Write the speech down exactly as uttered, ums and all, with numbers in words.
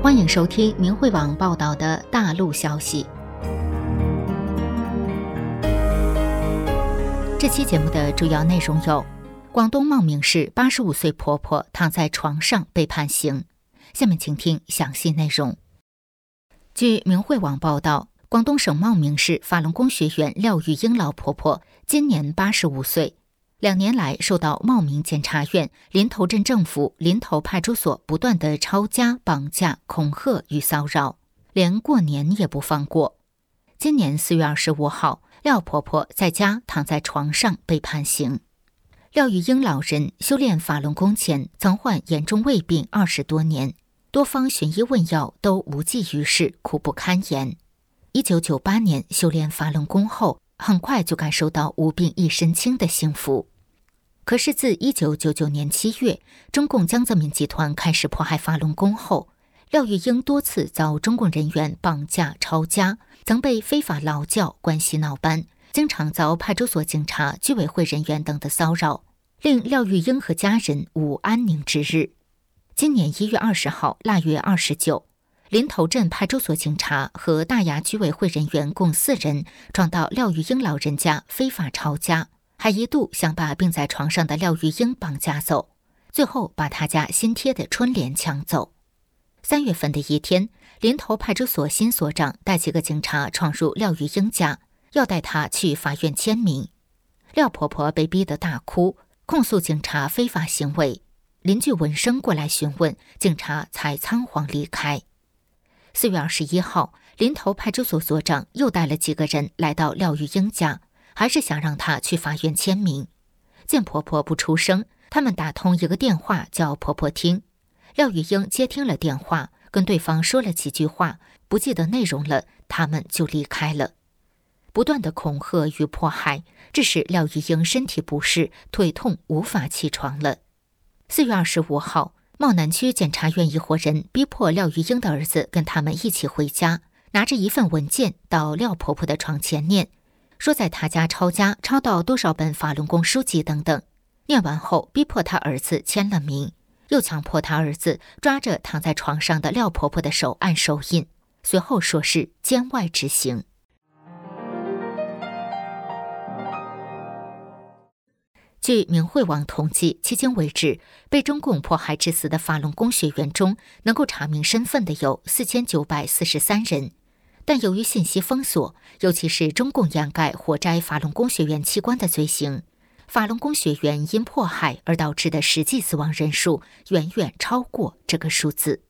欢迎收听明慧网报道的大陆消息。这期节目的主要内容有：广东茂名市八十五岁婆婆躺在床上被判刑。下面请听详细内容。据明慧网报道，广东省茂名市法轮功学员廖玉英老婆婆今年八十五岁，两年来受到茂名检察院、林头镇政府、林头派出所不断的抄家、绑架、恐吓与骚扰，连过年也不放过。今年四月二十五号，廖婆婆在家躺在床上被判刑。廖玉英老人修炼法轮功前曾患严重胃病二十多年，多方寻医问药都无济于事，苦不堪言。一九九八年修炼法轮功后，很快就感受到无病一身轻的幸福。可是自一九九九年七月，中共江泽民集团开始迫害法轮功后，廖玉英多次遭中共人员绑架抄家，曾被非法劳教、关系闹班，经常遭派出所警察、居委会人员等的骚扰，令廖玉英和家人无安宁之日。今年一月二十号腊月二十九，林头镇派出所警察和大衙居委会人员共四人闯到廖玉英老人家非法抄家，还一度想把病在床上的廖玉英绑架走，最后把他家新贴的春联抢走。三月份的一天，林头派出所新所长带几个警察闯入廖玉英家，要带她去法院签名。廖婆婆被逼得大哭，控诉警察非法行为。邻居闻声过来询问，警察才仓皇离开。四月二十一号，林头派出所所长又带了几个人来到廖玉英家，还是想让她去法院签名。见婆婆不出声，他们打通一个电话叫婆婆听。廖玉英接听了电话，跟对方说了几句话，不记得内容了，他们就离开了。不断的恐吓与迫害，致使廖玉英身体不适，腿痛无法起床了。四月二十五号，茂南区检察院一伙人逼迫廖玉英的儿子跟他们一起回家，拿着一份文件到廖婆婆的床前念，说在他家抄家抄到多少本法轮功书籍等等。念完后，逼迫他儿子签了名，又强迫他儿子抓着躺在床上的廖婆婆的手按手印，随后说是监外执行。据明慧网统计，迄今为止，被中共迫害致死的法轮功学员中，能够查明身份的有四千九百四十三人。但由于信息封锁，尤其是中共掩盖活摘法轮功学员器官的罪行，法轮功学员因迫害而导致的实际死亡人数远远超过这个数字。